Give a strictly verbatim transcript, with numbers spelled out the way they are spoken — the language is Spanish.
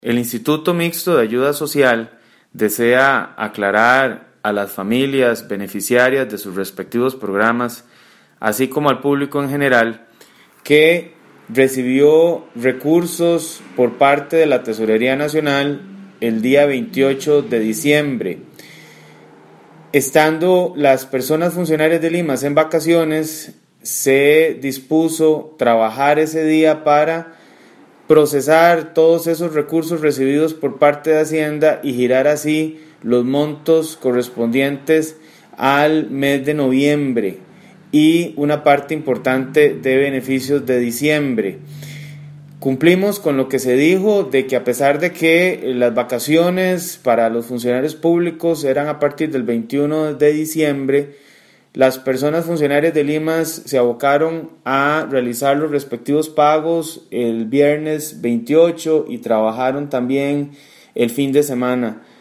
El Instituto Mixto de Ayuda Social desea aclarar a las familias beneficiarias de sus respectivos programas, así como al público en general, que recibió recursos por parte de la Tesorería Nacional el día veintiocho de diciembre. Estando las personas funcionarias del I M A S en vacaciones, se dispuso trabajar ese día para procesar todos esos recursos recibidos por parte de Hacienda y girar así los montos correspondientes al mes de noviembre y una parte importante de beneficios de diciembre. Cumplimos con lo que se dijo de que a pesar de que las vacaciones para los funcionarios públicos eran a partir del veintiuno de diciembre, las personas funcionarias del I M A S se abocaron a realizar los respectivos pagos el viernes veintiocho y trabajaron también el fin de semana.